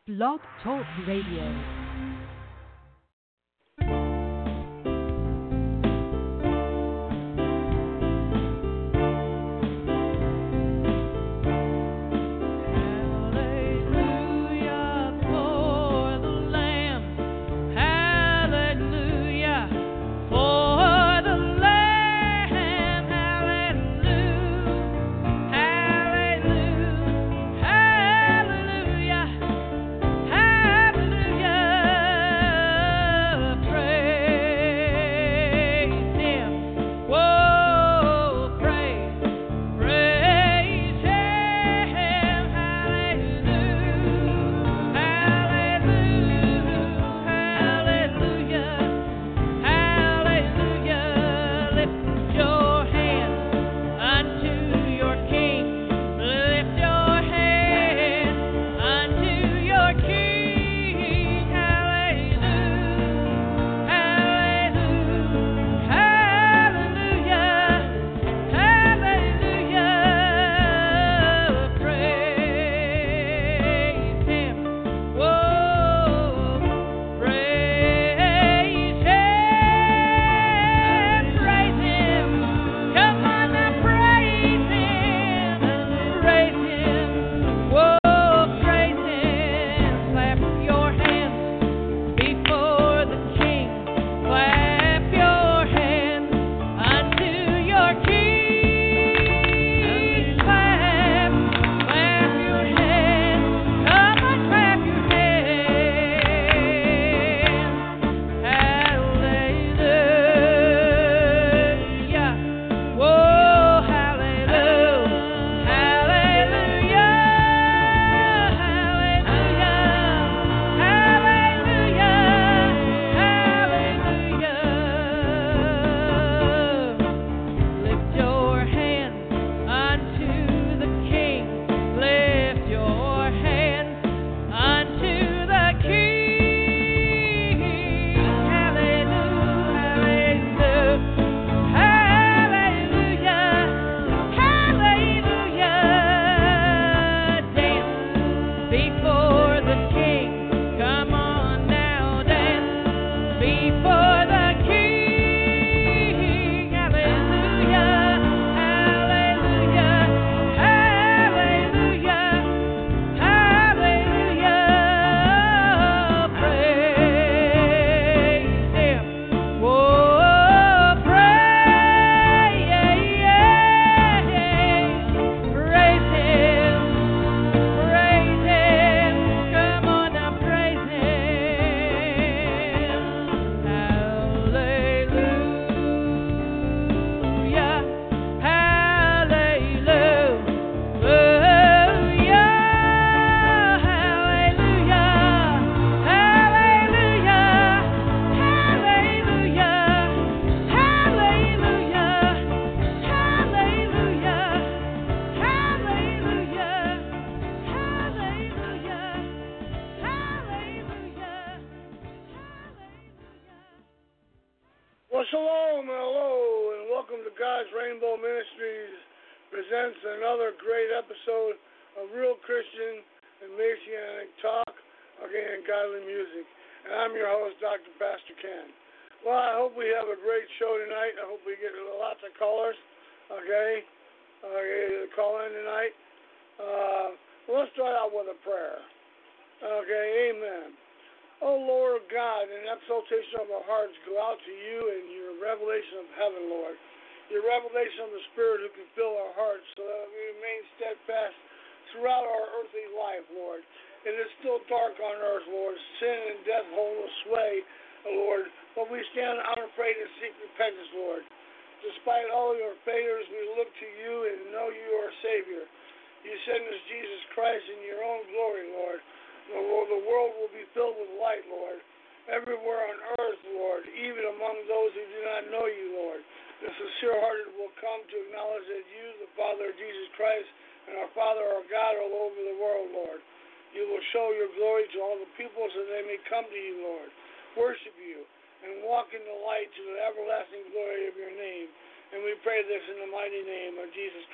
Blog Talk Radio.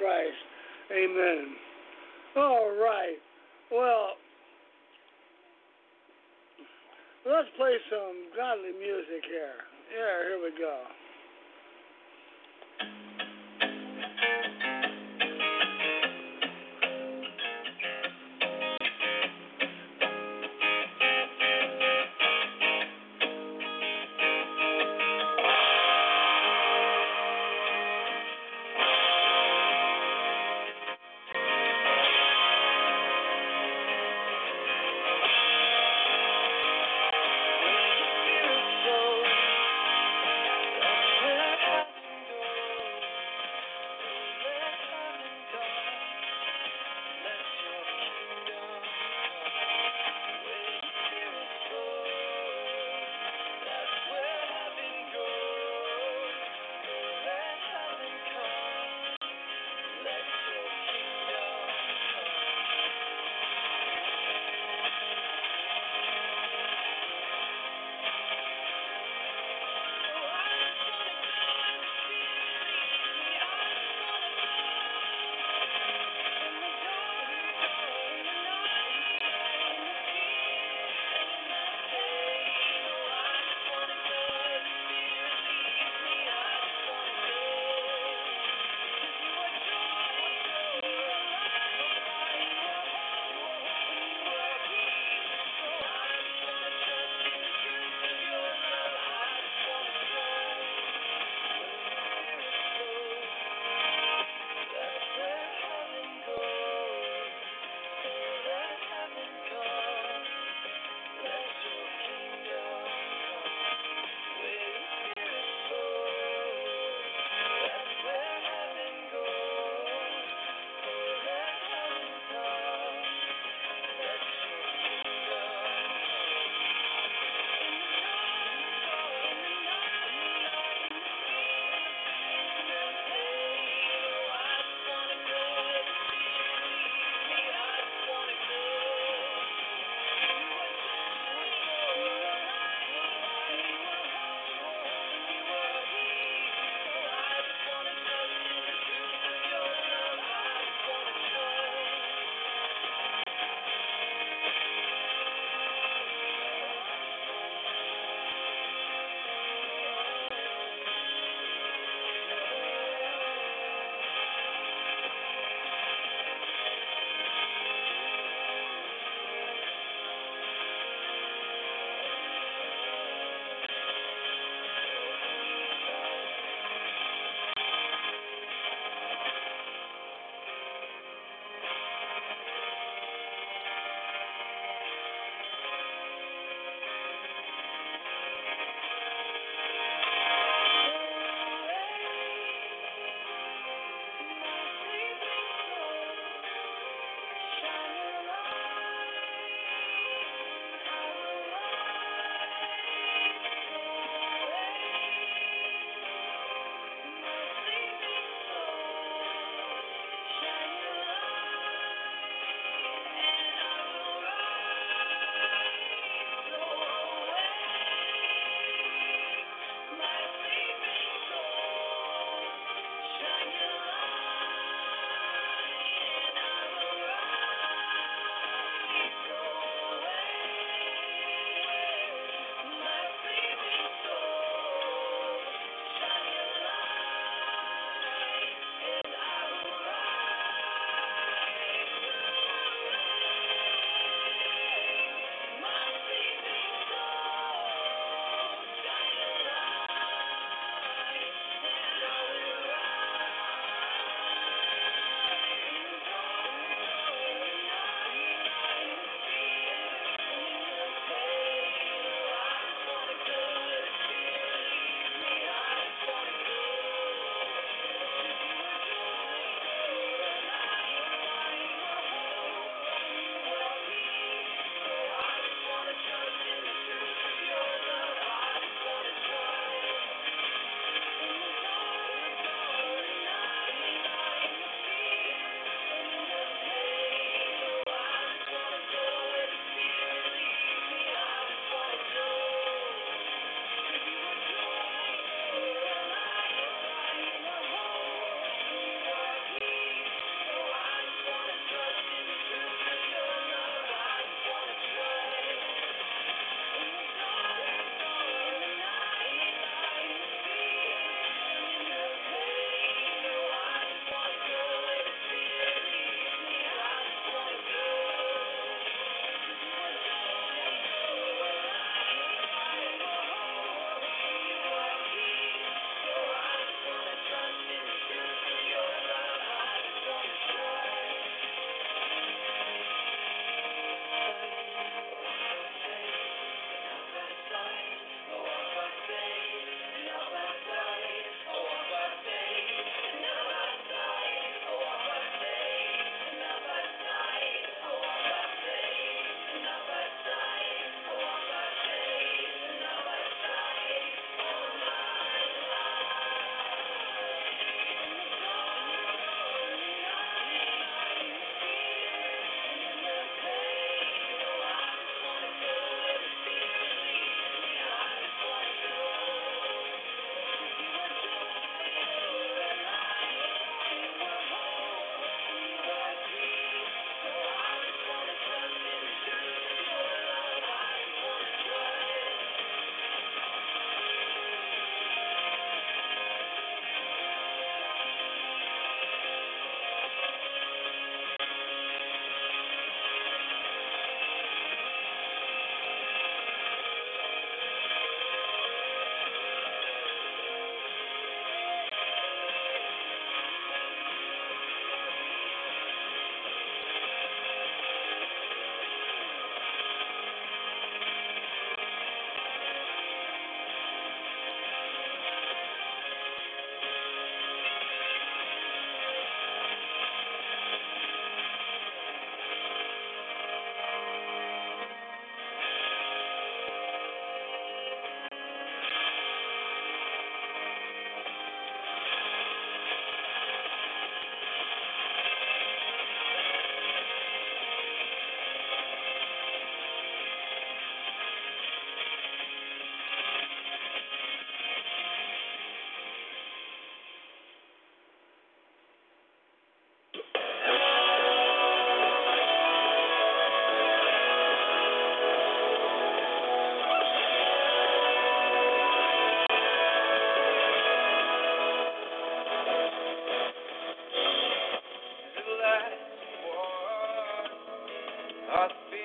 Amen. All right. Well, Let's play some godly music here. Yeah, here we go.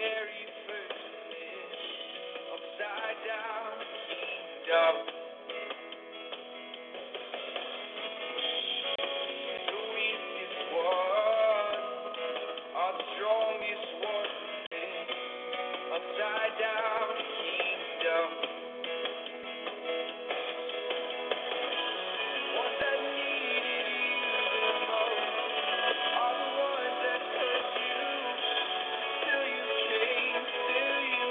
very first upside down kingdom. The weakest one are the strongest one. Upside down kingdom. Ones that needed you the most are the ones that hurt you. Till you came, till you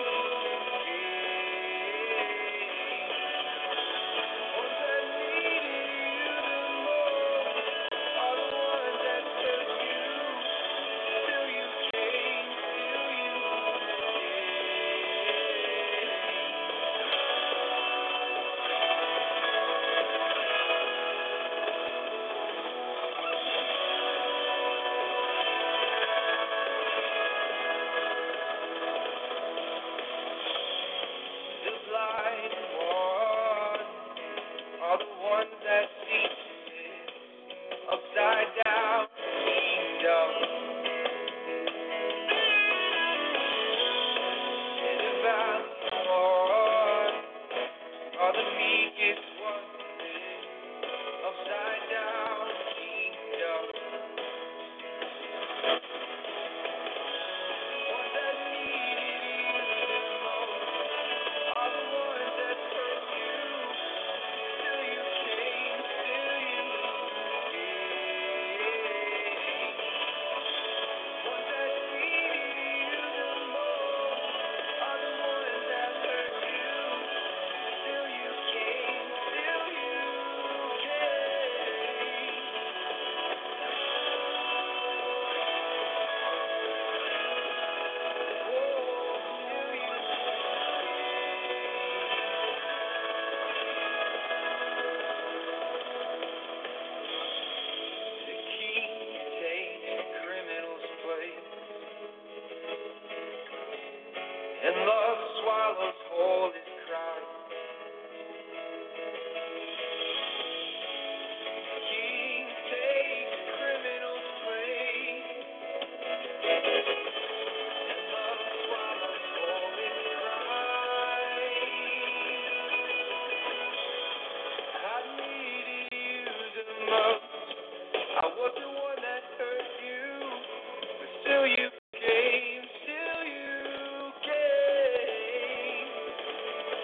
came. Ones that needed you the most are the ones that hurt you. Till you came, till you the blind ones are the ones that see upside down kingdom. And the valley ones are the meekest ones upside down kingdom. Ones that needed you the most are the ones that hurt you. Till you came, till you came. Ones that needed you the most are the ones that hurt you. Till you came, till you came. The king takes the criminal's place, and love swallows whole his crime. The king takes the criminal's place, and love swallows whole his crime. I needed you the most. I was the one that hurt you, but still you came, still you came.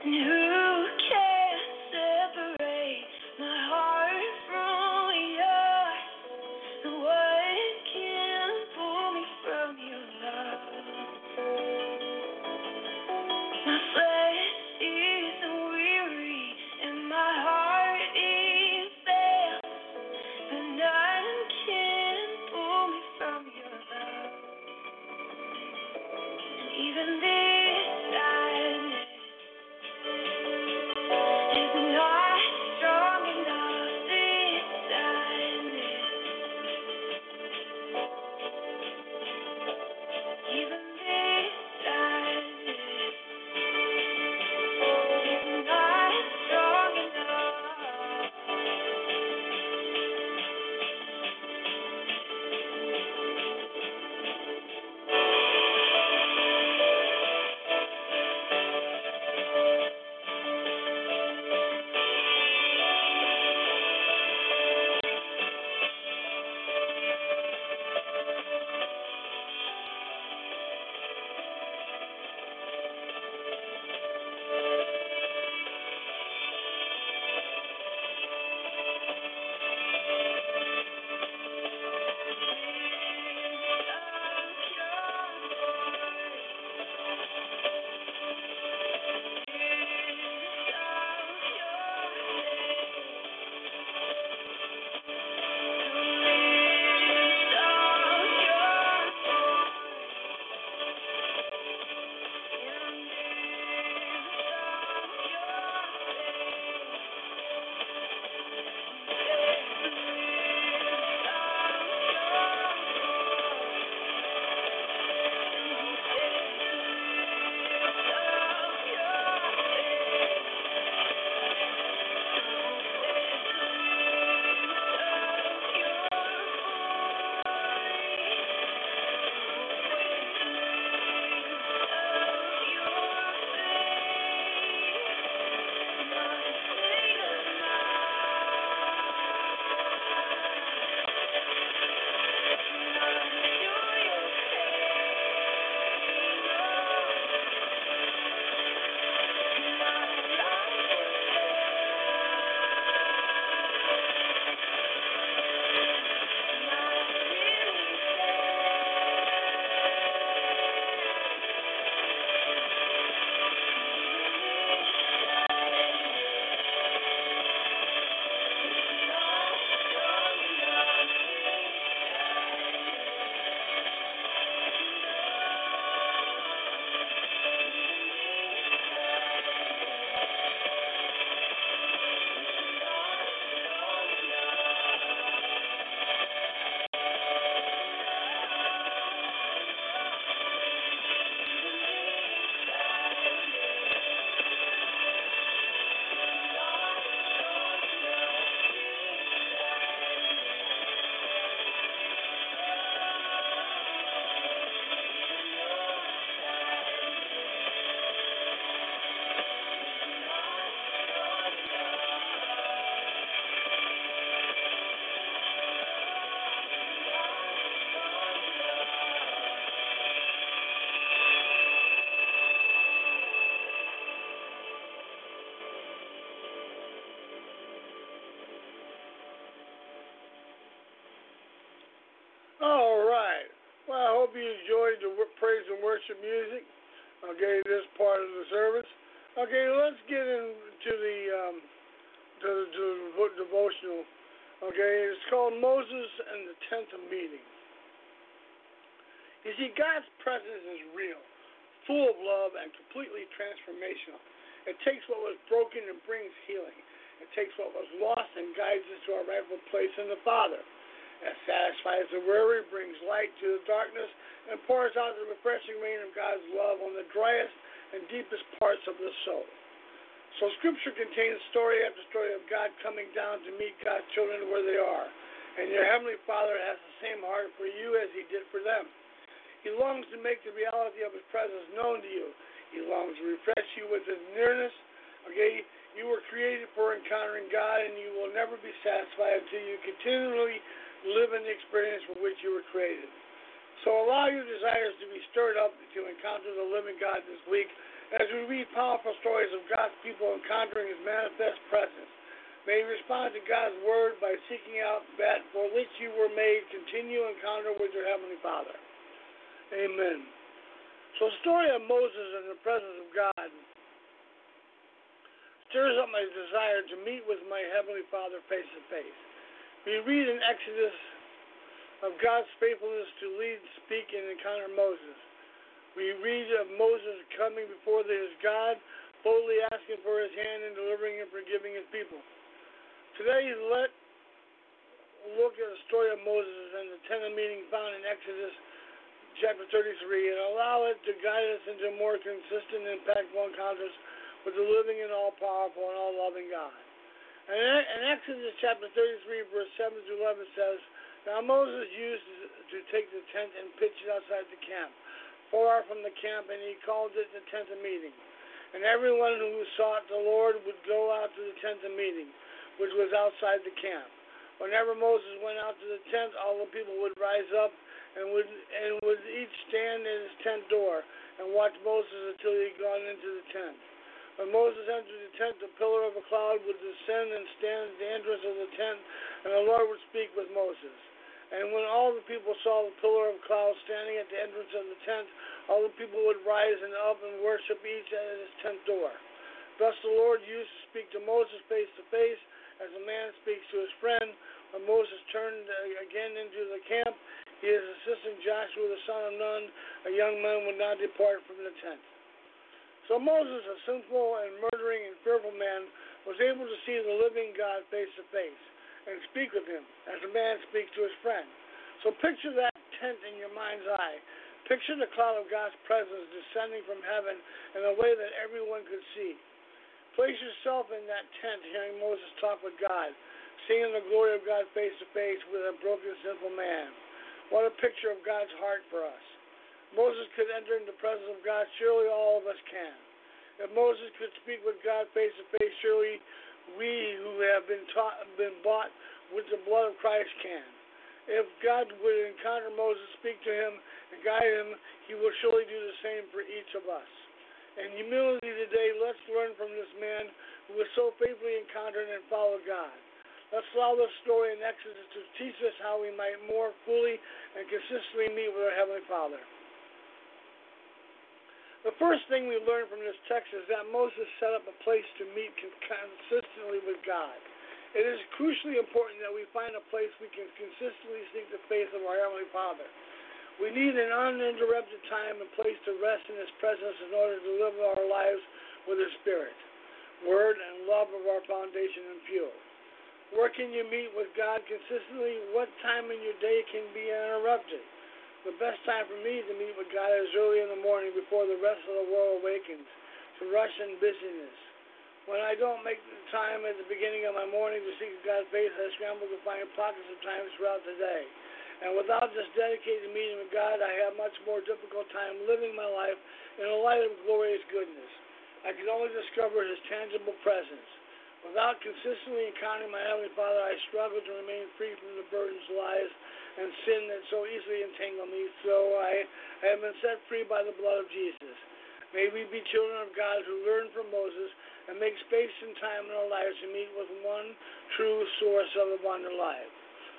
And who can separate my heart from yours? And what can pull me from your love? My flesh is weary and my heart is fail, but none can pull me from your love. And even this sadness is not strong enough. This sadness, even this sadness. All right. Well, I hope you enjoyed the praise and worship music. Okay, this part of the service. Okay, let's get into the devotional. Okay, it's called Moses and the Tent of Meeting. You see, God's presence is real, full of love, and completely transformational. It takes what was broken and brings healing. It takes what was lost and guides us to our rightful place in the Father. It satisfies the weary, brings light to the darkness, and pours out the refreshing rain of God's love on the driest and deepest parts of the soul. So Scripture contains story after story of God coming down to meet God's children where they are. And your Heavenly Father has the same heart for you as He did for them. He longs to make the reality of His presence known to you. He longs to refresh you with His nearness. Okay, you were created for encountering God, and you will never be satisfied until you continually live in the experience for which you were created. So allow your desires to be stirred up to encounter the living God this week As we read powerful stories of God's people encountering His manifest presence, may you respond to God's word by seeking out that for which you were made, continue encounter with your Heavenly Father. Amen. So the story of Moses in the presence of God stirs up my desire to meet with my Heavenly Father face to face. We read in Exodus of God's faithfulness to lead, speak, and encounter Moses. We read of Moses coming before his God, boldly asking for his hand in delivering and forgiving his people. Today, let's look at the story of Moses and the tent of meeting found in Exodus chapter 33 and allow it to guide us into more consistent and impactful encounters with the living and all-powerful and all-loving God. And Exodus chapter 33, verse 7 to 11 says, Now Moses used to take the tent and pitch it outside the camp, far from the camp, and he called it the tent of meeting. And everyone who sought the Lord would go out to the tent of meeting, which was outside the camp. Whenever Moses went out to the tent, all the people would rise up and would each stand in his tent door and watch Moses until he had gone into the tent. When Moses entered the tent, the pillar of a cloud would descend and stand at the entrance of the tent, and the Lord would speak with Moses. And when all the people saw the pillar of cloud standing at the entrance of the tent, all the people would rise and up and worship each at his tent door. Thus the Lord used to speak to Moses face to face, as a man speaks to his friend. When Moses turned again into the camp, his assistant Joshua the son of Nun, a young man, would not depart from the tent. So Moses, a sinful and murdering and fearful man, was able to see the living God face to face and speak with him as a man speaks to his friend. So picture that tent in your mind's eye. Picture the cloud of God's presence descending from heaven in a way that everyone could see. Place yourself in that tent hearing Moses talk with God, seeing the glory of God face to face with a broken, sinful man. What a picture of God's heart for us. Moses could enter into the presence of God, surely all of us can. If Moses could speak with God face to face, surely we who have been bought with the blood of Christ can. If God would encounter Moses, speak to him, and guide him, he will surely do the same for each of us. In humility today, let's learn from this man who was so faithfully encountered and followed God. Let's allow this story in Exodus to teach us how we might more fully and consistently meet with our Heavenly Father. The first thing we learn from this text is that Moses set up a place to meet consistently with God. It is crucially important that we find a place we can consistently seek the face of our Heavenly Father. We need an uninterrupted time and place to rest in His presence in order to live our lives with His Spirit, Word, and love of our foundation and fuel. Where can you meet with God consistently? What time in your day can be uninterrupted? The best time for me to meet with God is early in the morning before the rest of the world awakens to rush and busyness. When I don't make the time at the beginning of my morning to seek God's face, I scramble to find pockets of time throughout the day. And without this dedicated meeting with God, I have much more difficult time living my life in the light of glorious goodness. I can only discover His tangible presence. Without consistently encountering my Heavenly Father, I struggle to remain free from the burdens, lies, and sin that so easily entangle me. So I have been set free by the blood of Jesus. May we be children of God who learn from Moses and make space and time in our lives to meet with one true source of abundant life.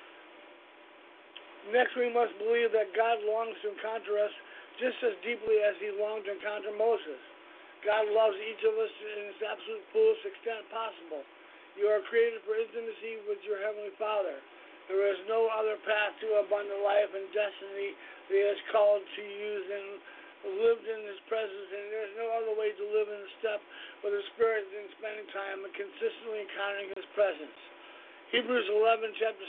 Next, we must believe that God longs to encounter us just as deeply as He longed to encounter Moses. God loves each of us in His absolute fullest extent possible. You are created for intimacy with your Heavenly Father. There is no other path to abundant life and destiny that He has called to use and lived in His presence, and there is no other way to live in step with the Spirit than spending time and consistently encountering His presence. Hebrews 11, chapter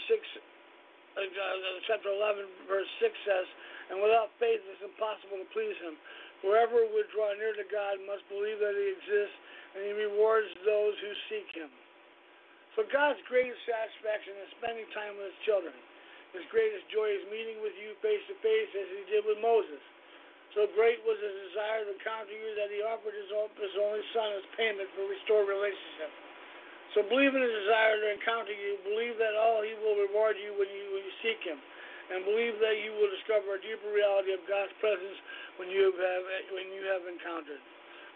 11, verse 6 says, "And without faith it is impossible to please Him. Whoever would draw near to God must believe that He exists, and He rewards those who seek Him." So God's greatest satisfaction is spending time with His children. His greatest joy is meeting with you face to face as He did with Moses. So great was His desire to encounter you that He offered His only Son as payment for restored relationship. So believe in His desire to encounter you. Believe that He will reward you when you seek Him. And believe that you will discover a deeper reality of God's presence when you have encountered.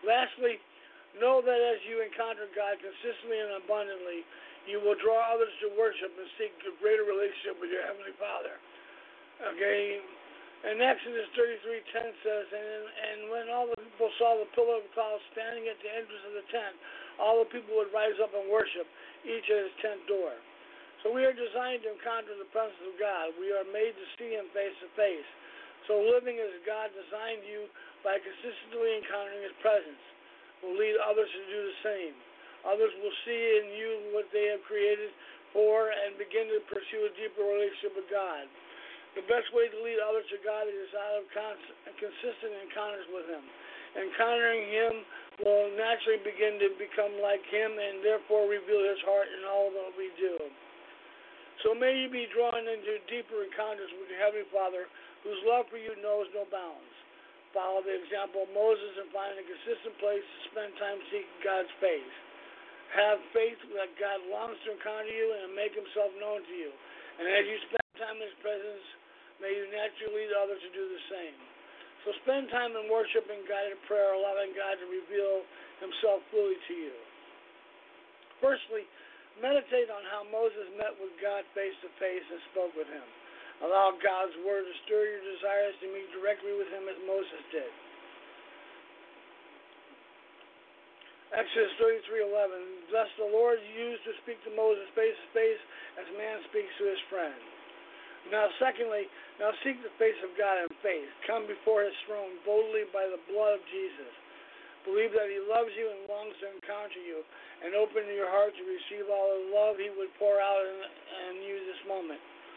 Lastly, know that as you encounter God consistently and abundantly, you will draw others to worship and seek a greater relationship with your Heavenly Father. Okay? And Exodus 33:10 says, and when all the people saw the pillar of cloud standing at the entrance of the tent, all the people would rise up and worship, each at his tent door. So we are designed to encounter the presence of God. We are made to see Him face to face. So living as God designed you by consistently encountering His presence will lead others to do the same. Others will see in you what they have created for and begin to pursue a deeper relationship with God. The best way to lead others to God is out of consistent encounters with Him. Encountering Him will naturally begin to become like Him and therefore reveal His heart in all that we do. So may you be drawn into deeper encounters with your Heavenly Father, whose love for you knows no bounds. Follow the example of Moses and find a consistent place to spend time seeking God's face. Have faith that God longs to encounter you and make Himself known to you. And as you spend time in His presence, may you naturally lead others to do the same. So spend time in worship and guided prayer, allowing God to reveal Himself fully to you. Firstly, meditate on how Moses met with God face to face and spoke with Him. Allow God's word to stir your desires to meet directly with Him as Moses did. Exodus 33:11. Thus the Lord used to speak to Moses face to face as man speaks to his friend. Now secondly, now seek the face of God in faith. Come before His throne boldly by the blood of Jesus. Believe that He loves you and longs to encounter you, and open your heart to receive all the love He would pour out in you this moment.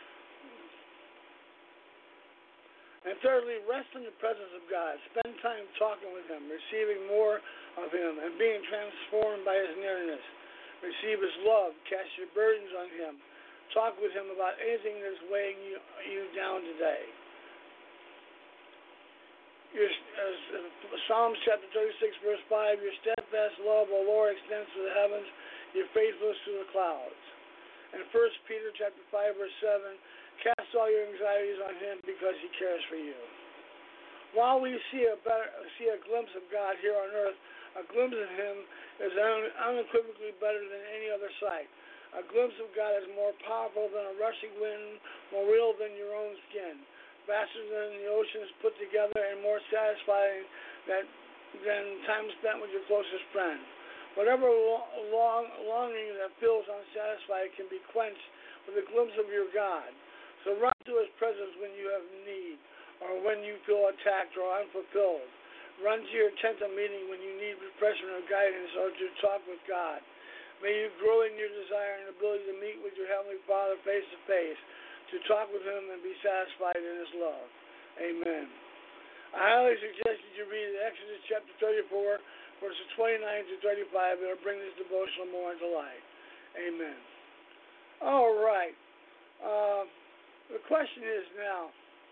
And thirdly, rest in the presence of God. Spend time talking with Him, receiving more of Him, and being transformed by His nearness. Receive His love. Cast your burdens on Him. Talk with Him about anything that is weighing you down today. Psalms chapter 36, verse 5, your steadfast love, O Lord, extends to the heavens, your faithfulness to the clouds. And 1 Peter chapter 5, verse 7, cast all your anxieties on Him because He cares for you. While we see a glimpse of God here on earth, a glimpse of Him is unequivocally better than any other sight. A glimpse of God is more powerful than a rushing wind, more real than your own skin, faster than the oceans put together, and more satisfying than time spent with your closest friend. Whatever longing that feels unsatisfied can be quenched with a glimpse of your God. So run to His presence when you have need, or when you feel attacked or unfulfilled. Run to your tent of meeting when you need refreshment or guidance, or to talk with God. May you grow in your desire and ability to meet with your Heavenly Father face to face, to talk with Him and be satisfied in His love. Amen. I highly suggest that you read Exodus chapter 34, verses 29 to 35. It'll bring this devotional more into light. Amen. All right. The question is now,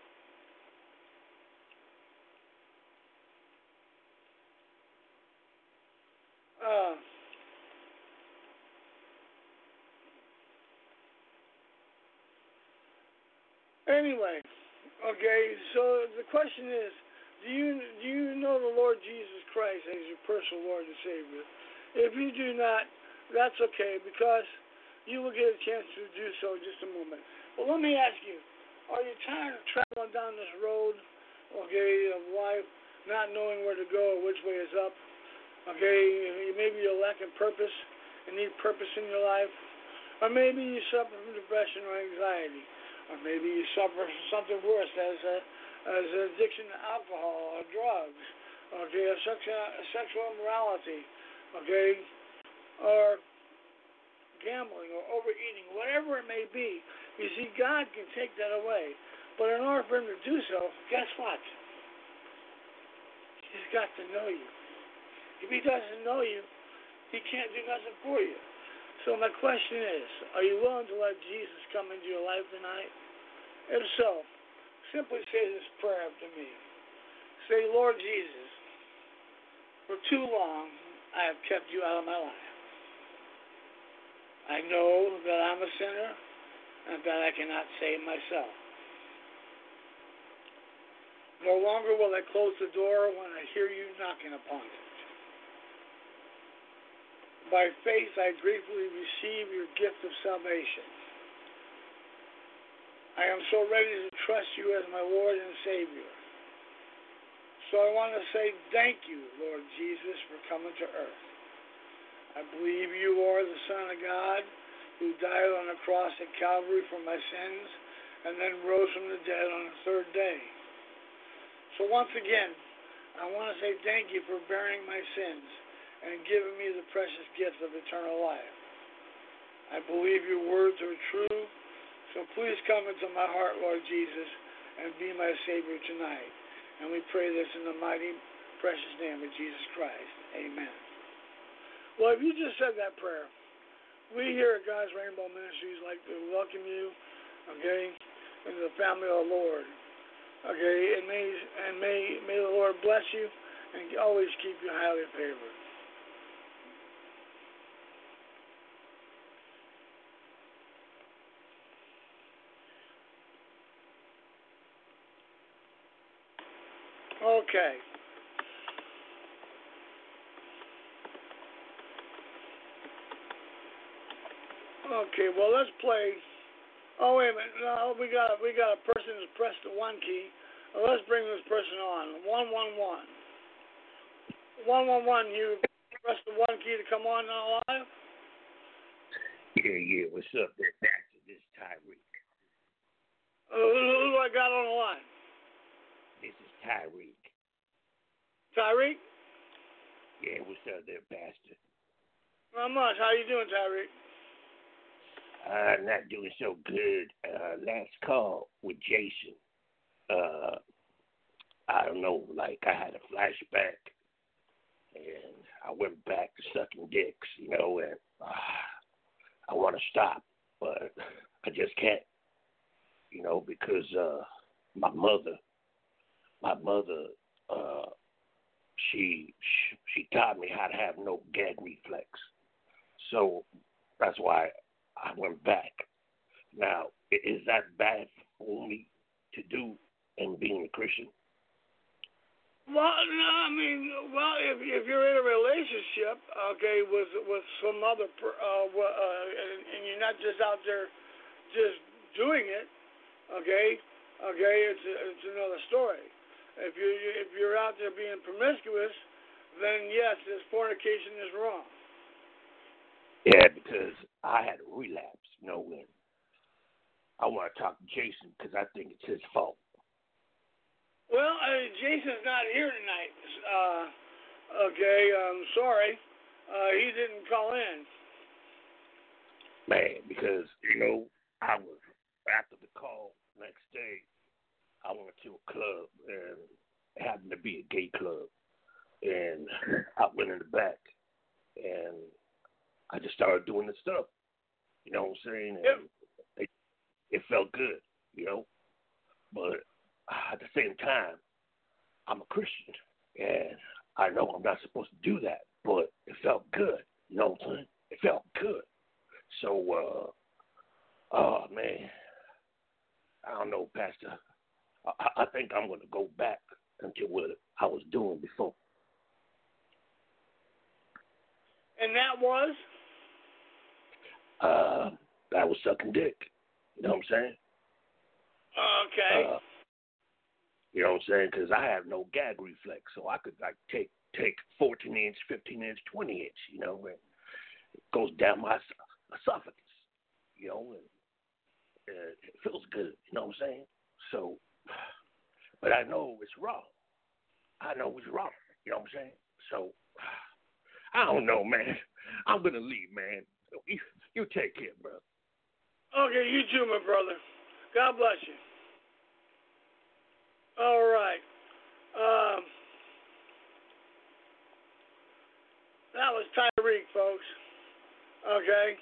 anyway, okay, so the question is, do you know the Lord Jesus Christ as your personal Lord and Savior? If you do not, that's okay, because you will get a chance to do so in just a moment. But let me ask you, are you tired of traveling down this road, okay, of life, not knowing where to go or which way is up? Okay, maybe you're lacking purpose and need purpose in your life. Or maybe you suffer from depression or anxiety. Or maybe you suffer from something worse as addiction to alcohol or drugs, okay, or sexual immorality, okay, or gambling or overeating, whatever it may be. You see, God can take that away. But in order for Him to do so, guess what? He's got to know you. If He doesn't know you, He can't do nothing for you. So my question is, are you willing to let Jesus come into your life tonight? If so, simply say this prayer after me. Say, Lord Jesus, for too long I have kept you out of my life. I know that I'm a sinner and that I cannot save myself. No longer will I close the door when I hear you knocking upon it. By faith, I gratefully receive your gift of salvation. I am so ready to trust you as my Lord and Savior. So I want to say thank you, Lord Jesus, for coming to earth. I believe you are the Son of God who died on the cross at Calvary for my sins and then rose from the dead on the third day. So once again, I want to say thank you for bearing my sins and giving me the precious gift of eternal life. I believe your words are true, so please come into my heart, Lord Jesus, and be my Savior tonight. And we pray this in the mighty, precious name of Jesus Christ. Amen. Well, if you just said that prayer, we here at God's Rainbow Ministries like to welcome you, okay, into the family of the Lord. Okay, and may the Lord bless you and always keep you highly favored. Okay. Okay, well let's play. Oh wait a minute, no, we got a person who's pressed the 1 key. Let's bring this person on. 111. 111, you press the 1 key to come on live? Yeah, what's up there, Baxter? This is Tyreek. Who do I got on the line? This is Tyreek. Tyreek? Yeah, what's up there, Pastor? Not much. How you doing, Tyreek? Not doing so good. Last call with Jason. I don't know, like I had a flashback, and I went back to sucking dicks, and I want to stop, but I just can't, because my mother, she taught me how to have no gag reflex, so that's why I went back. Now, is that bad for me to do in being a Christian? Well, no, I mean, if you're in a relationship, okay, with some other, and you're not just out there just doing it, okay, it's another story. If you're out there being promiscuous, then yes, this fornication is wrong. Yeah, because I had a relapse, and I want to talk to Jason because I think it's his fault. Well, Jason's not here tonight. Okay, I'm sorry. He didn't call in. Man, because, I was, after the call next day, I went to a club, and it happened to be a gay club. And I went in the back, and I just started doing the stuff. You know what I'm saying? And yep. It felt good, But at the same time, I'm a Christian, and I know I'm not supposed to do that, but it felt good. You know what I'm saying? It felt good. So, oh, man, I don't know, Pastor. I think I'm going to go back into what I was doing before. And that was? That was sucking dick. You know what I'm saying? Okay. You know what I'm saying? Because I have no gag reflex, so I could take 14-inch, 15-inch, 20-inch, and it goes down my esophagus, and it feels good. You know what I'm saying? So, but I know it's wrong. You know what I'm saying? So, I don't know, man. I'm gonna leave, man. You take care, bro. Okay, you too, my brother. God bless you. All right. That was Tyreek, folks. Okay.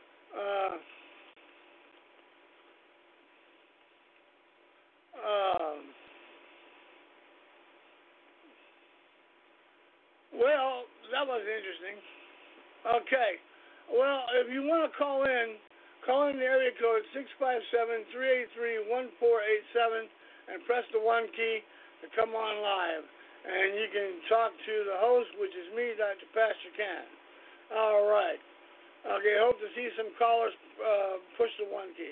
Well, that was interesting. Okay. Well, if you want to call in the area code 657-383-1487 and press the 1 key to come on live. And you can talk to the host, which is me, Dr. Pastor Ken. All right. Okay, hope to see some callers push the 1 key.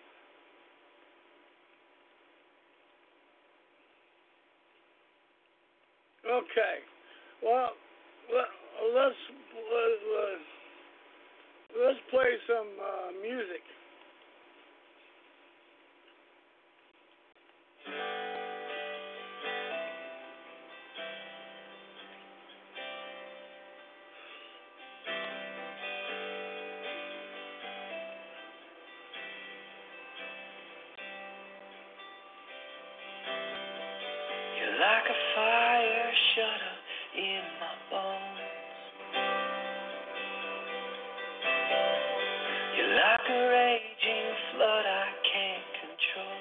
Okay. Well, let's play some music. You're like a fire shut up in my bones. You're like a raging flood I can't control.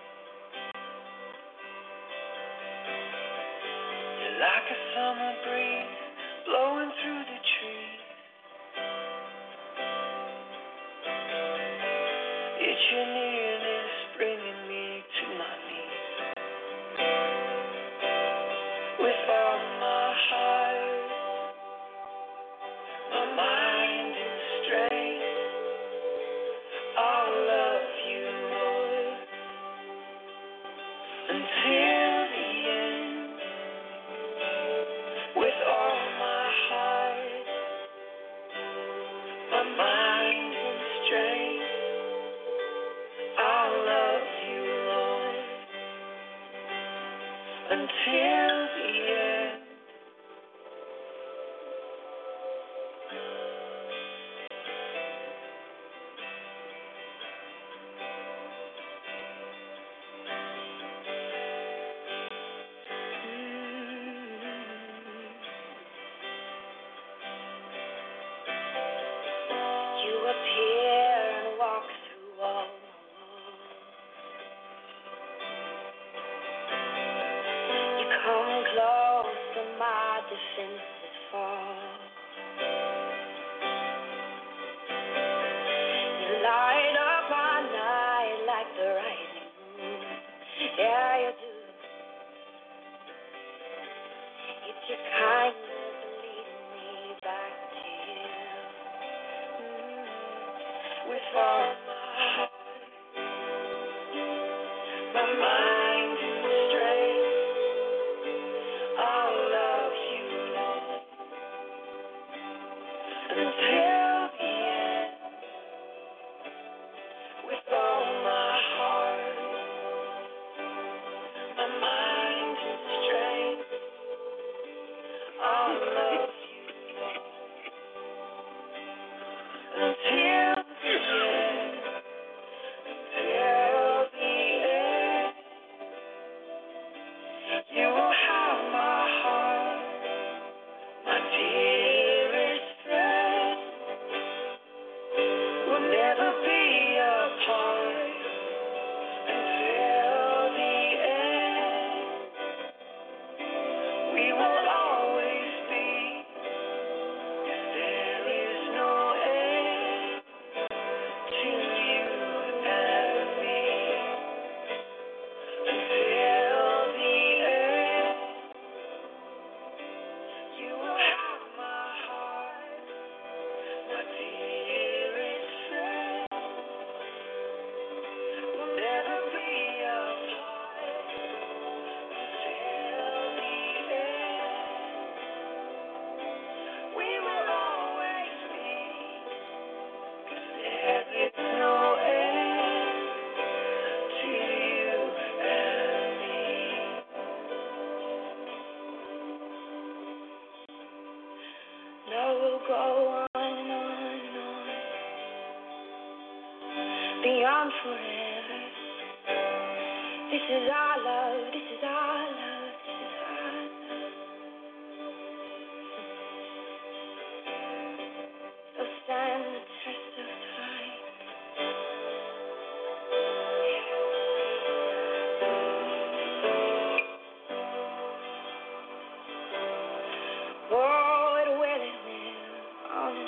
You're like a summer breeze blowing through the trees. It's your nearness bringing me to my knees. With all my heart, my mind and strength, I'll love you, Lord, until the end. With all my heart, my mind and strength, I'll love you, Lord, until the end. You appear and walk through all my walls. You come close to my defenses fall. You light up my night like the rising moon. Yeah, you do. It's your kindness leading me back to you. With all my heart, my mind and strength, I'll love you, Lord, until the end. With all my heart, my mind and strength, I'll love you, Lord, until the end. Till the end, you will have my heart, my dearest friend. We'll never be apart until the end. We will always be, 'cause there is no end to you and me. Until the end, you will have my heart, my dearest friend. We'll never be apart until the end. We will always be, 'cause there is no end to you and me. Now we'll go on, beyond forever. This is our love, this is our love, this is our love. It'll stand the test of time. Oh, it will, it will. Oh.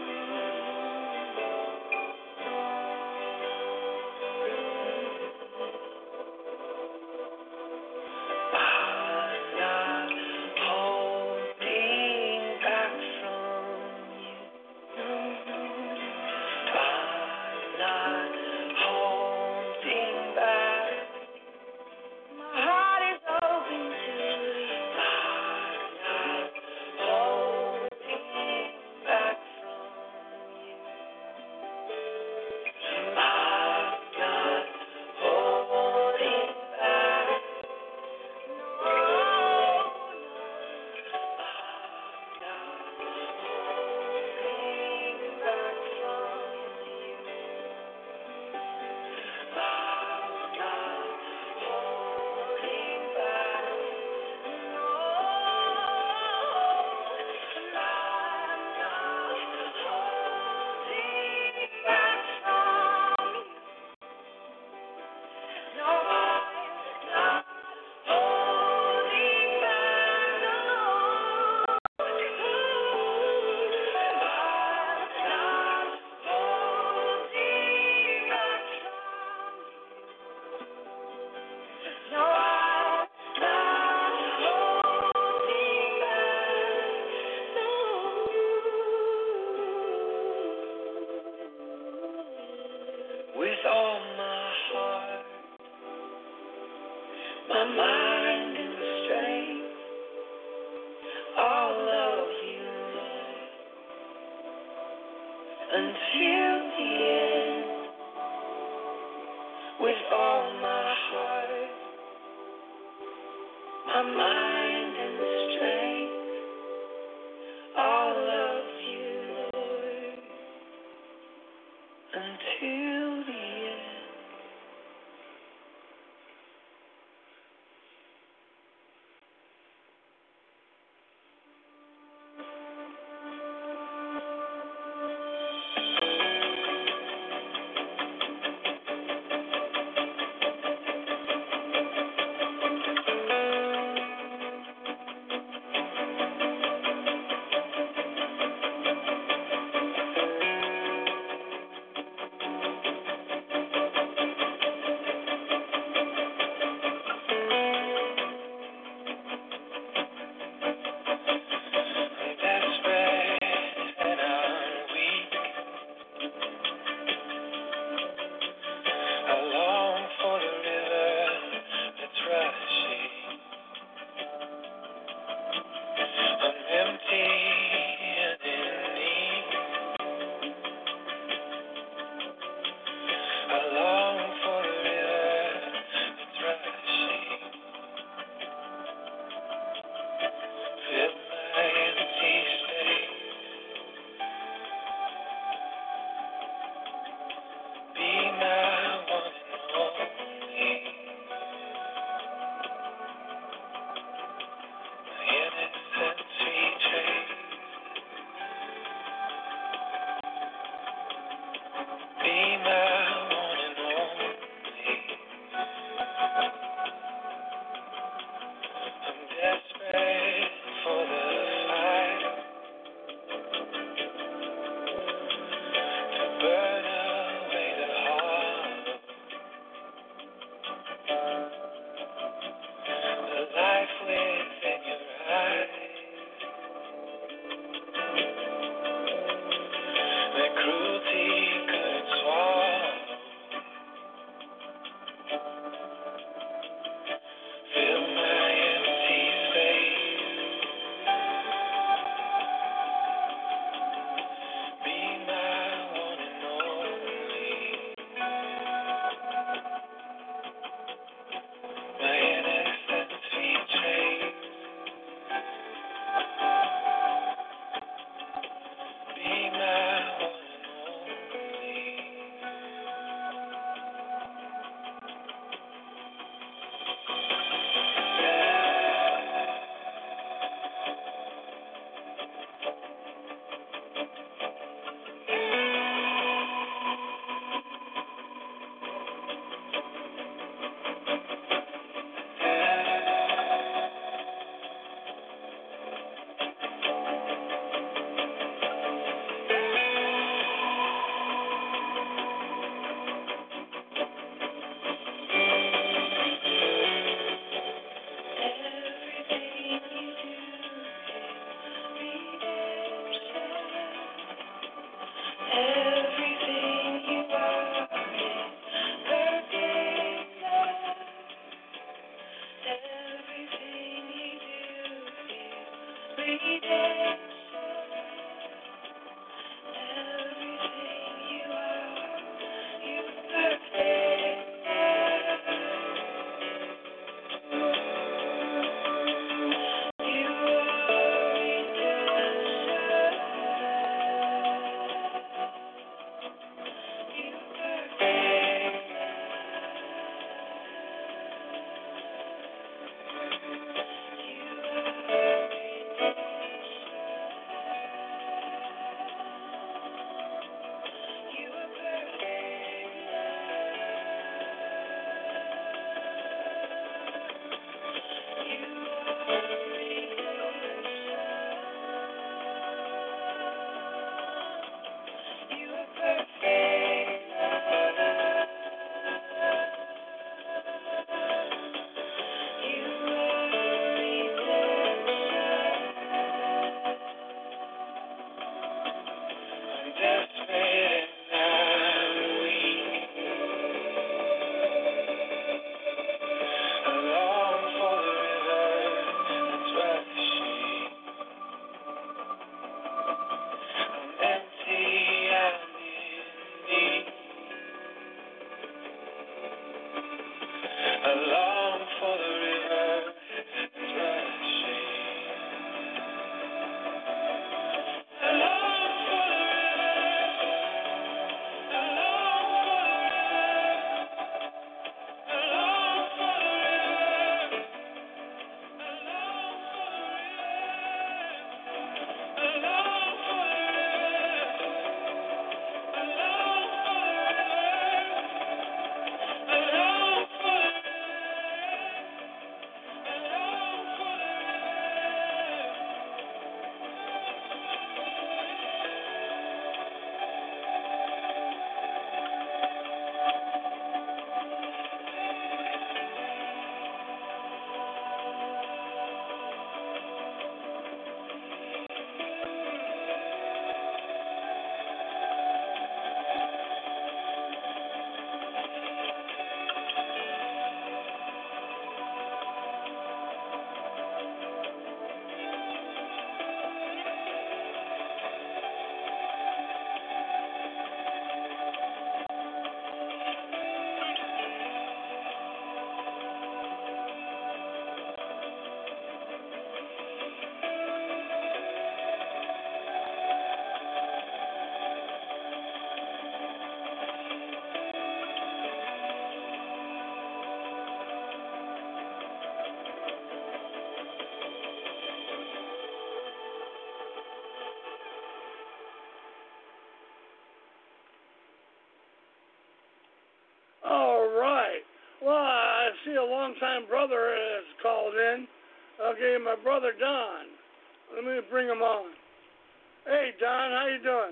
until the end. With all my heart, my mind and strength, I'll love you, Lord, until the end. a long-time brother has called in. Okay, my brother Don. Let me bring him on. Hey, Don, how you doing?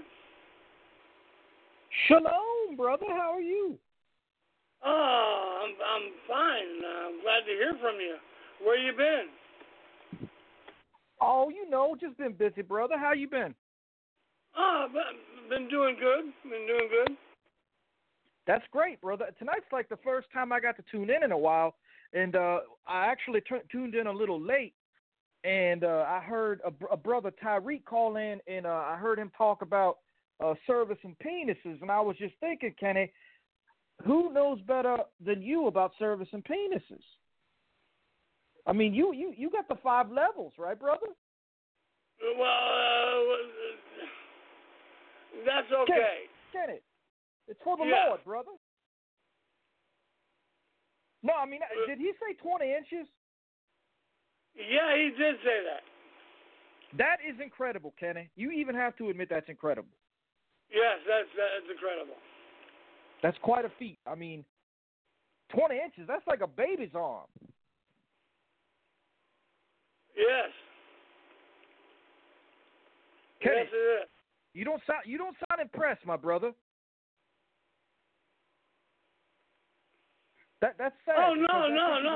Shalom, brother. How are you? Oh, I'm fine. I'm glad to hear from you. Where you been? Oh, you know, just been busy, brother. How you been? Oh, been doing good. Been doing good. That's great, brother. Tonight's like the first time I got to tune in a while, and I actually tuned in a little late, and I heard a brother Tyreek call in, and I heard him talk about service and penises, and I was just thinking, Kenny, who knows better than you about service and penises? I mean, you got the 5 levels, right, brother? Well, that's okay. Kenny, it's for the Yeah. Lord, brother. No, I mean, did he say 20 inches? Yeah, he did say that. That is incredible, Kenny. You even have to admit that's incredible. Yes, that's incredible. That's quite a feat. I mean, 20 inches, that's like a baby's arm. Yes. Kenny, Yes, it is. you don't sound impressed, my brother. That's sad. Oh, because no. It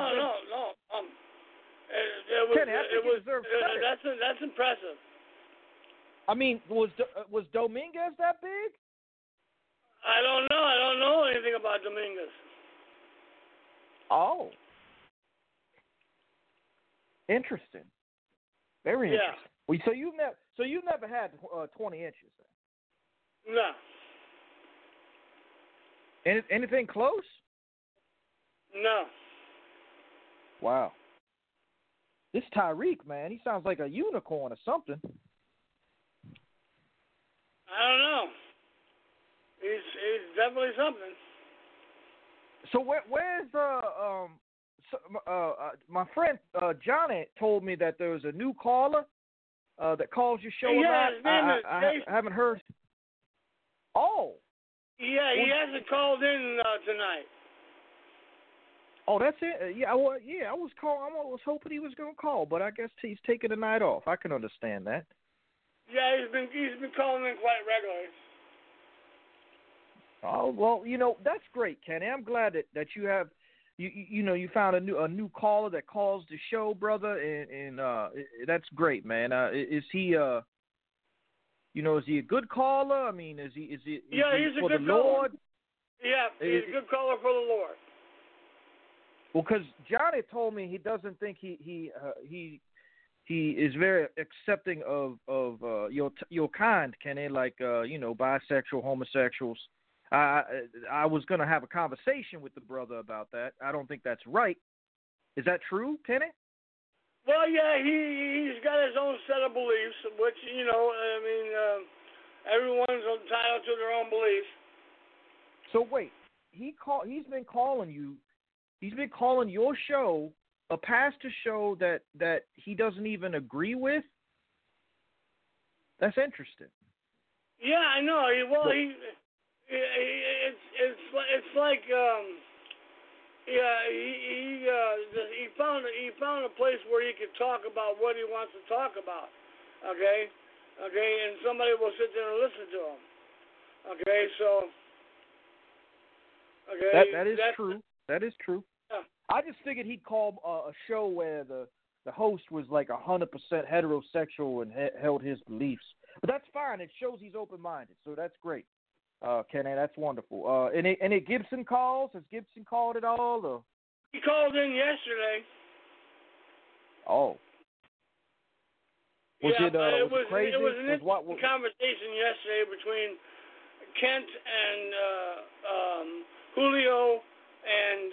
was. Kenny, I think you deserve credit. That's impressive. I mean, was Dominguez that big? I don't know. I don't know anything about Dominguez. Oh, interesting. Very Yeah. interesting. Well, so you've never had 20 inches. Then? No. Anything close? No. Wow. This Tyreek, man, he sounds like a unicorn or something. I don't know. He's definitely something. So where's my friend Johnny told me that there was a new caller that calls your show. Yeah, his name is Jason. I haven't heard. Oh. Yeah, he hasn't called in tonight. Oh, that's it. I was hoping he was going to call, but I guess he's taking the night off. I can understand that. Yeah, he's been calling in quite regularly. Oh well, that's great, Kenny. I'm glad that you have, you found a new caller that calls the show, brother, and that's great, man. Is he is he a good caller? I mean, is he Yeah, he's a for good the Lord? Caller. Yeah, he's a good caller for the Lord. Well, because Johnny told me he doesn't think he is very accepting of your kind, Kenny, like bisexual, homosexuals. I was going to have a conversation with the brother about that. I don't think that's right. Is that true, Kenny? Well, yeah, he's got his own set of beliefs, which everyone's entitled to their own beliefs. So wait, he's been calling you. He's been calling your show a pastor show that he doesn't even agree with. That's interesting. Yeah, I know. It's like he found a place where he could talk about what he wants to talk about. Okay, and somebody will sit there and listen to him. Okay, so. Okay, that is true. That is true. Yeah. I just figured he'd call a show where the host was like 100% heterosexual and held his beliefs. But that's fine. It shows he's open-minded, so that's great. Kenny, that's wonderful. Any Gibson calls? Has Gibson called at all? Or? He called in yesterday. Oh. Was it crazy? It was an interesting conversation yesterday between Kent and Julio and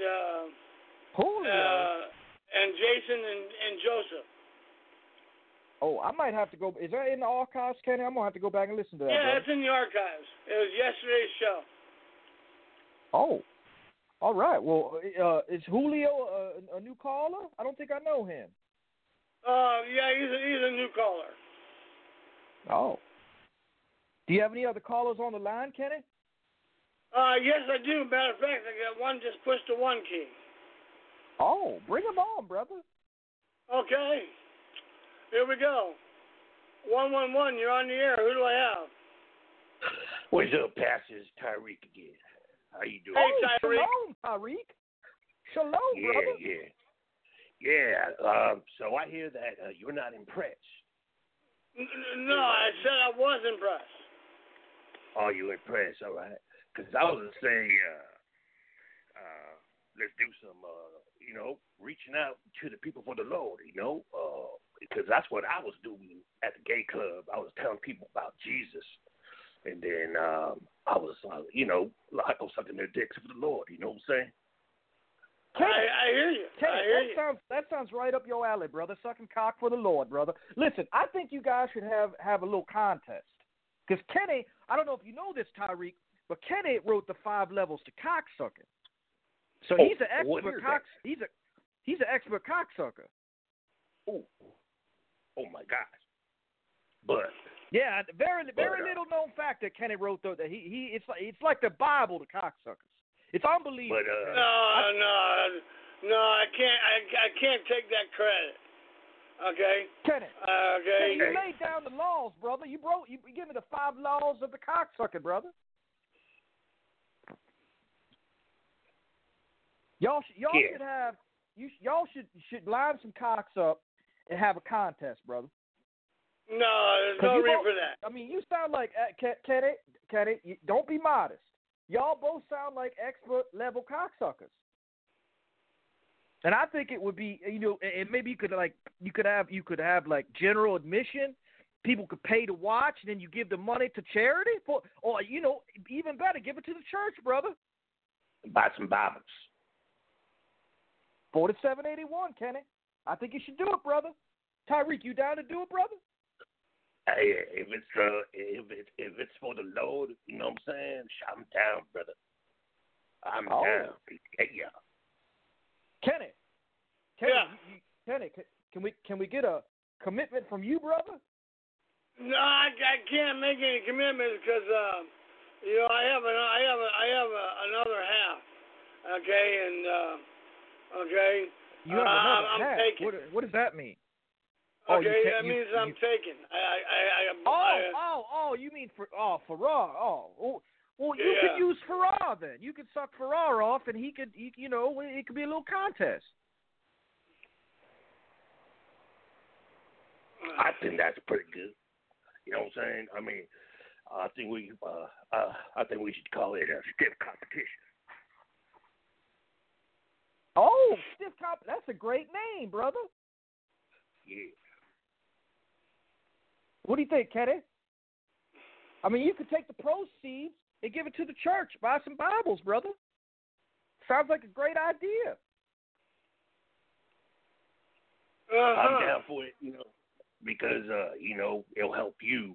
Jason and Joseph. Oh, I might have to go. Is that in the archives, Kenny? I'm going to have to go back and listen to that. Yeah, brother. it's in the archives. It was yesterday's show. Oh. All right. Well, is Julio a new caller? I don't think I know him. Yeah, he's a new caller. Oh. Do you have any other callers on the line, Kenny? Yes, I do. Matter of fact, I got one just pushed the 1 key. Oh, bring them on, brother. Okay. Here we go. 111, you're on the air. Who do I have? What's up, Pastor? It's Tyreek again. How you doing? Hey, Oh, Tyreek. shalom, Tyreek. Shalom, brother. Yeah. So I hear that you're not impressed. No, I said I was impressed. Are you impressed? All right. Because I was going to say, let's do some, reaching out to the people for the Lord, because that's what I was doing at the gay club. I was telling people about Jesus. And then I was, like I was sucking their dicks for the Lord. You know what I'm saying? I hear you. I hear you. That sounds right up your alley, brother. Sucking cock for the Lord, brother. Listen, I think you guys should have a little contest. Because Kenny, I don't know if you know this, Tyreek, but Kenny wrote the 5 levels to cocksucking. So he's an expert he's an expert cocksucker. Oh my gosh! But yeah, very little known fact that Kenny wrote though that he it's like the Bible to cocksuckers. It's unbelievable. But no, I can't take that credit. Okay. Kenny. Okay. Kenny, you laid down the laws, brother. You give me the 5 laws of the cocksucker, brother. Y'all should line some cocks up and have a contest, brother. No, there's no reason for that. I mean, you sound like Kenny. Don't be modest. Y'all both sound like expert level cocksuckers. And I think it would be, and maybe you could have like general admission. People could pay to watch, and then you give the money to charity, or even better, give it to the church, brother. Buy some Bibles. 4781, Kenny. I think you should do it, brother. Tyreek, you down to do it, brother? Hey, if it's for the Lord, you know what I'm saying? I'm down, brother. I'm down. Yeah. Kenny. Yeah. Kenny, can we get a commitment from you, brother? No, I can't make any commitments because I have another half. Okay, and okay. You have another I'm half. taken. What does that mean? Okay, that means I'm taken. You mean Farrar? Well, you Yeah. could use Farrar then. You could suck Farrar off, and it could be a little contest. I think that's pretty good. You know what I'm saying? I mean, I think we should call it a stiff competition. Oh, stiff comp. That's a great name, brother. Yeah. What do you think, Kenny? I mean, you could take the proceeds and give it to the church. Buy some Bibles, brother. Sounds like a great idea. I'm down for it, because, it'll help you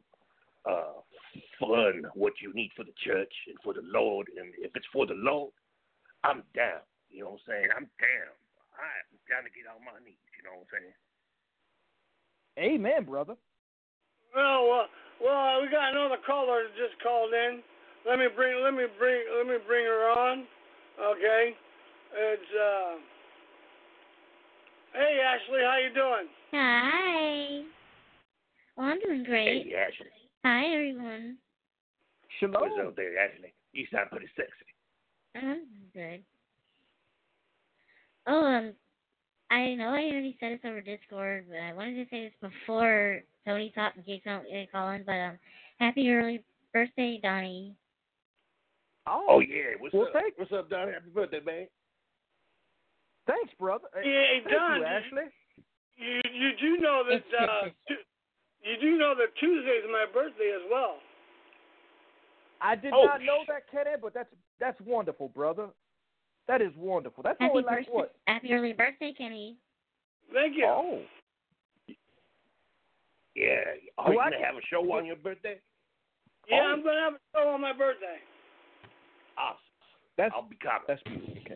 fund what you need for the church and for the Lord. And if it's for the Lord, I'm down. You know what I'm saying? I'm down. I'm down to get on my knees. You know what I'm saying? Amen, brother. Well, we got another caller that just called in. Let me bring her on. Okay, it's Hey Ashley, how you doing? Hi. Well, I'm doing great. Hey Ashley. Hi everyone. Shalom. What's up there, Ashley? You sound pretty sexy. I'm good. Oh, I know I already said this over Discord, but I wanted to say this before Tony talked in case I don't get a call in, but happy early birthday, Donnie. Oh yeah, what's up? Thanks. What's up, Donnie? Happy birthday, man. Thanks, brother. Hey, Thank Don, you, Ashley. You do know that Tuesday is my birthday as well. I did not know that, Kenny, but that's wonderful, brother. That is wonderful. That's only like what? Happy early birthday, Kenny. Thank you. Oh. Yeah. Are you going to have a show on your birthday? Yeah, I'm going to have a show on my birthday. Awesome. I'll be coming. That's okay.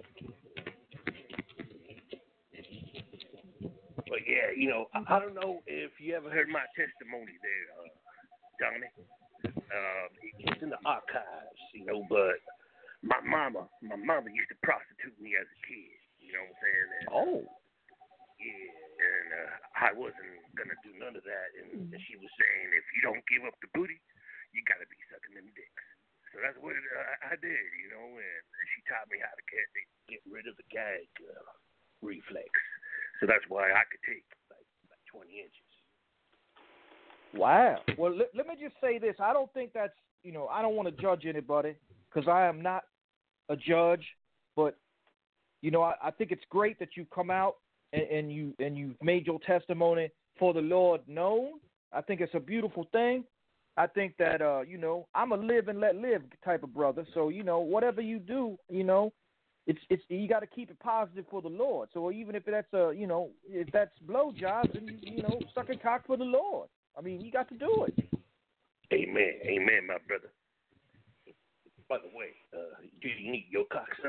But yeah, I don't know if you ever heard my testimony there, Donnie. It's in the archives, but my mama used to prostitute me as a kid. You know what I'm saying? And, Oh. yeah, and I wasn't going to do none of that. And she was saying, if you don't give up the booty, you got to be sucking them dicks. So that's what I did, you know, and she taught me how to get rid of the gag reflex. So that's why I could take like 20 inches. Wow. Well, let me just say this. I don't think that's, you know, I don't want to judge anybody because I am not a judge. But, you know, I think it's great that you come out and you've made your testimony for the Lord known. I think it's a beautiful thing. I think that, you know, I'm a live and let live type of brother. So, you know, whatever you do, you know, it's you got to keep it positive for the Lord. So even if that's you know, if that's blowjobs, then you know, suck a cock for the Lord. I mean, you got to do it. Amen, amen, my brother. By the way, do you need your cock, sir?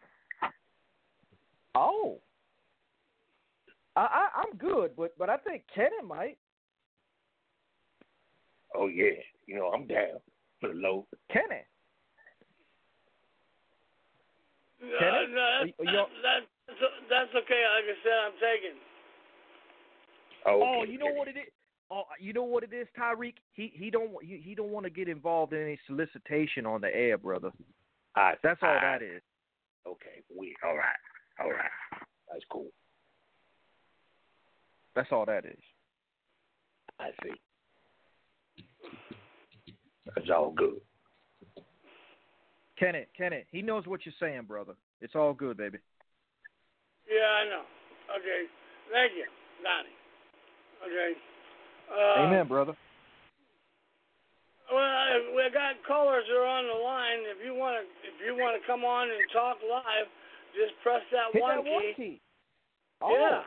Oh, I'm good, but I think Kenny might. Oh yeah, you know I'm down for the load. Kenny. That's okay. Like I said, I'm taking. Oh, you know what it is. Oh, you know what it is, Tyreek. He don't want to get involved in any solicitation on the air, brother. That's all that is. Okay, all right. That's cool. That's all that is. I see. That's all good. Kenny, he knows what you're saying, brother. It's all good, baby. Yeah, I know. Okay. Thank you, Donnie. Okay. Amen, brother. Well, we got callers that are on the line. If you want to come on and talk live, just press that Hit one that key. one key. Oh. Yeah.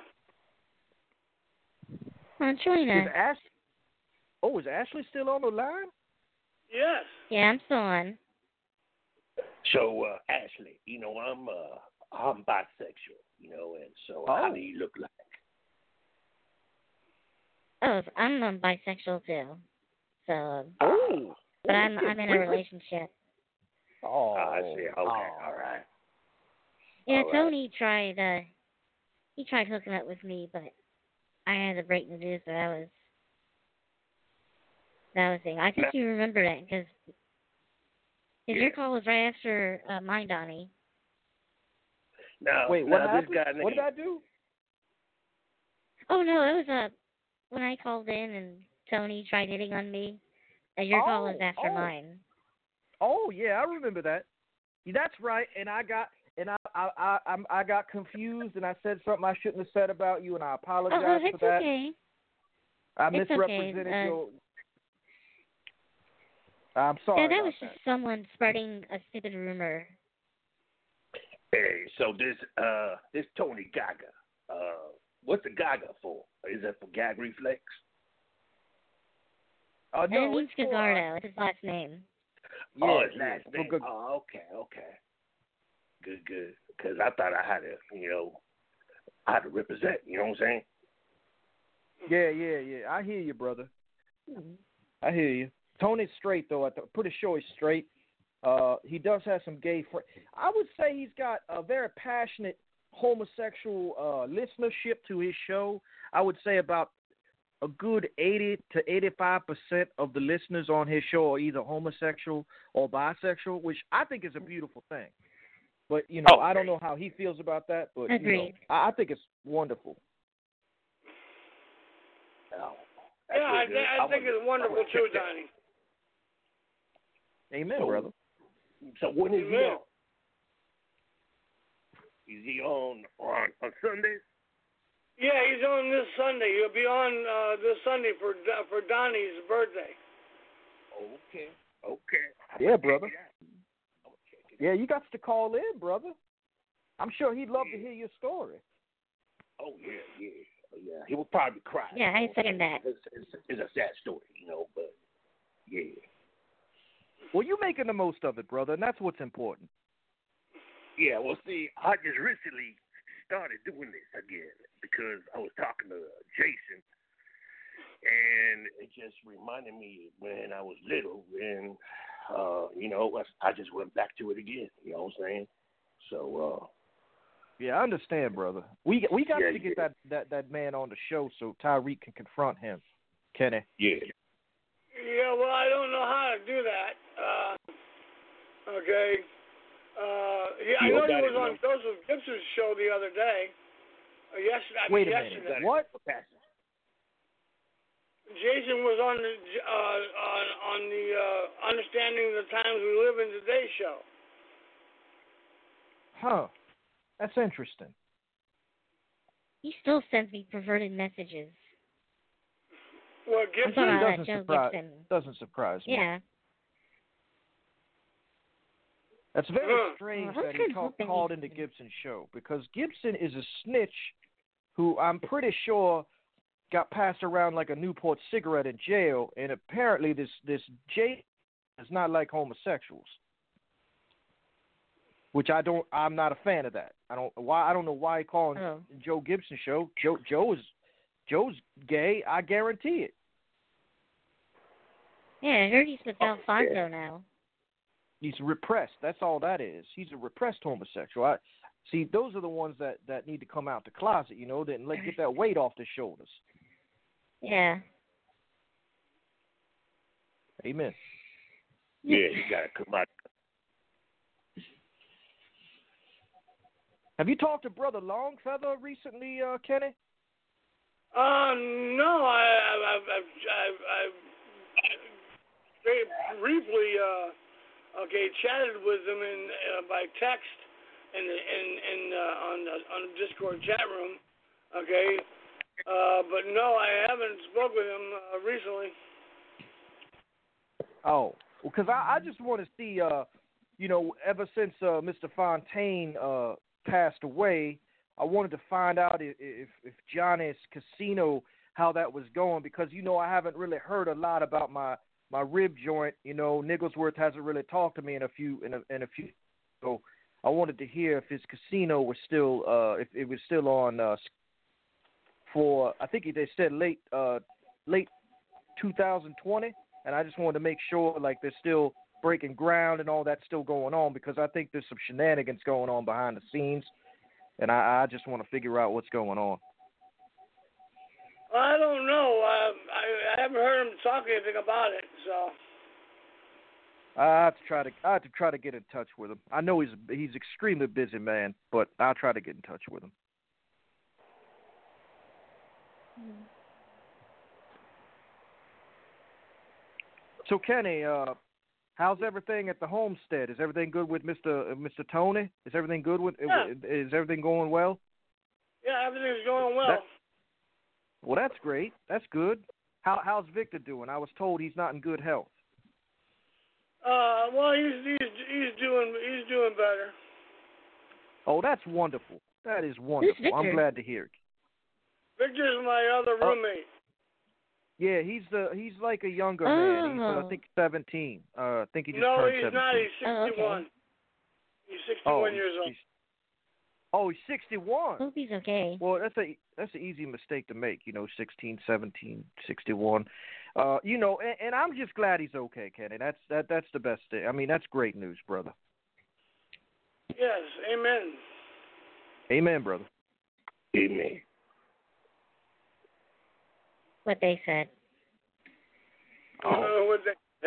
Angelina. Is Ashley still on the line? Yes. Yeah, I'm still on. So, Ashley, you know, I'm bisexual, you know, and so how do you look like? Oh, I'm bisexual too. So. But I'm in a relationship. Oh, I see. Okay, all right. Yeah, all Tony tried. He tried hooking up with me, but I had to break the news. So that was thing. I think you remember that because your call was right after mine, Donnie. No, wait, what happened? What did I do? Oh no, it was when I called in and Tony tried hitting on me. Your call was after mine. Oh yeah, I remember that. That's right. And I got confused and I said something I shouldn't have said about you, and I apologize for that. Okay. I misrepresented your. I'm sorry. Yeah, that was just someone spreading a stupid rumor. Hey, so this Tony Gaga, what's the Gaga for? Is that for gag reflex? No, it means Gazzardo. It's his last name. Yeah, his last name. Oh, okay. Good. Because I thought I had to represent. You know what I'm saying? Yeah. I hear you, brother. I hear you. Tony's straight, though. I'm pretty sure he's straight. He does have some gay friends. I would say he's got a very passionate homosexual listenership to his show. I would say about a good 80 to 85% of the listeners on his show are either homosexual or bisexual, which I think is a beautiful thing. But, I don't know how he feels about that, but I think it's wonderful. I think it's wonderful too, Donnie. Amen, brother. So when is he on? Is he on Sundays? Yeah, he's on this Sunday. He'll be on this Sunday for Donnie's birthday. Okay. Yeah, brother. Yeah, you got to call in, brother. I'm sure he'd love to hear your story. Oh, yeah. He would probably cry. Yeah, I second that. It's a sad story, but yeah. Well, you're making the most of it, brother, and that's what's important. Yeah, well, see, I just recently started doing this again because I was talking to Jason, and it just reminded me when I was little, and, I just went back to it again, you know what I'm saying? So, Yeah, I understand, brother. We got Yeah, to get that man on the show so Tyreek can confront him, Kenny. Yeah. Yeah, well, I don't know how to do that. Okay. I know he was on Joseph Gibson's show the other day. Yesterday. Wait a minute. What? Jason was on the Understanding the Times We Live in Today show. Huh. That's interesting. He still sends me perverted messages. Well, I'm Gibson talking about doesn't Joe surprise Gibson. doesn't surprise me. Yeah. That's very strange Well, that that's he good called into Gibson's show because Gibson is a snitch who I'm pretty sure got passed around like a Newport cigarette in jail, and apparently this Jay does not like homosexuals, which I'm not a fan of that. I don't know why he calling Joe Gibson show. Joe's gay. I guarantee it. Yeah, I heard he's with Alfonso now. He's repressed. That's all that is. He's a repressed homosexual. See, those are the ones that need to come out the closet, and get that weight off their shoulders. Yeah. Amen. Yeah, you gotta come out. Have you talked to Brother Longfeather recently, Kenny? No, I've very briefly chatted with him by text and on the Discord chat room. Okay, but no, I haven't spoke with him recently. Oh, because I just want to see, ever since Mr. Fontaine passed away, I wanted to find out if Johnny's Casino, how that was going, because I haven't really heard a lot about my rib joint. Nigglesworth hasn't really talked to me in a few. So I wanted to hear if his casino was still if it was still on for, I think they said late 2020, and I just wanted to make sure like they're still breaking ground and all that's still going on, because I think there's some shenanigans going on behind the scenes, and I just want to figure out what's going on. I don't know. I haven't heard him talk anything about it, so. I have to try to get in touch with him. I know he's extremely busy man, but I'll try to get in touch with him. So Kenny, how's everything at the homestead? Is everything good with Mr. Tony? Is everything good with? Yeah. Is everything going well? Yeah, everything's going well. Well, that's great. That's good. How's Victor doing? I was told he's not in good health. Well, he's doing better. Oh, that's wonderful. That is wonderful. I'm glad to hear it. Victor's my other roommate. Yeah, he's like a younger man. He's I think 17. I think he just turned 17. No, he's not. He's 61. Okay. He's 61 years old. He's 61. Hope he's okay. Well, that's an easy mistake to make, 16, 17, 61. And I'm just glad he's okay, Kenny. That's the best thing. I mean, that's great news, brother. Yes, amen. Amen, brother. Amen. What they said. What they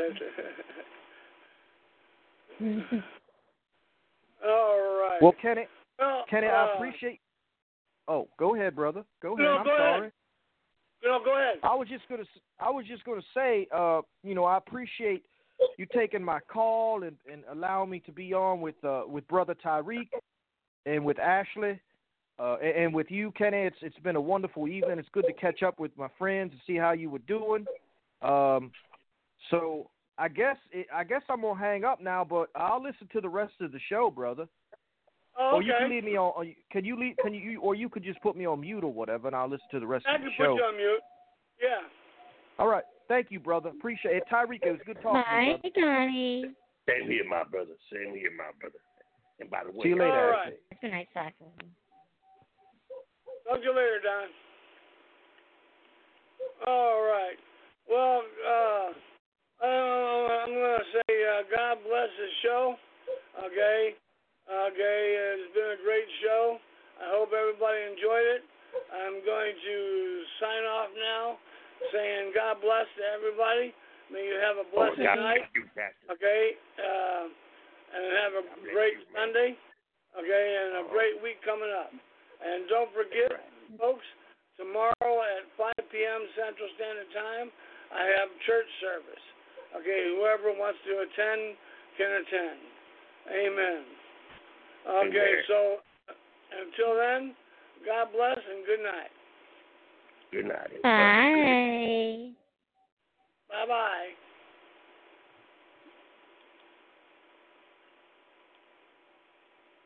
said. All right. Well, Kenny, Well, I appreciate. Oh, go ahead, brother. Go ahead. I'm go sorry. ahead. No, go ahead. I was just gonna say, I appreciate you taking my call and allowing me to be on with Brother Tyreek and with Ashley and with you, Kenny. It's been a wonderful evening. It's good to catch up with my friends and see how you were doing. So I guess I'm gonna hang up now, but I'll listen to the rest of the show, brother. Oh, okay. Or you can leave me on. Can you or you could just put me on mute or whatever, and I'll listen to the rest of the show. I can put you on mute. Yeah. All right. Thank you, brother. Appreciate it. Tyreek, it was good talking to you, Bye, Johnny. Same here, my brother. Same here, my brother. And by the way, see you later. All right. It's been nice talking. Talk to you later, Don. All right. Well, I'm going to say God bless the show. Okay. It's been a great show. I hope everybody enjoyed it. I'm going to sign off now, saying God bless to everybody. May you have a blessed night. Okay, and have a great Sunday. Okay, and a great week coming up. And don't forget, folks, tomorrow at 5 p.m. Central Standard Time, I have church service. Okay, whoever wants to attend can attend. Amen. Okay, so until then, God bless and good night. Good night. Bye.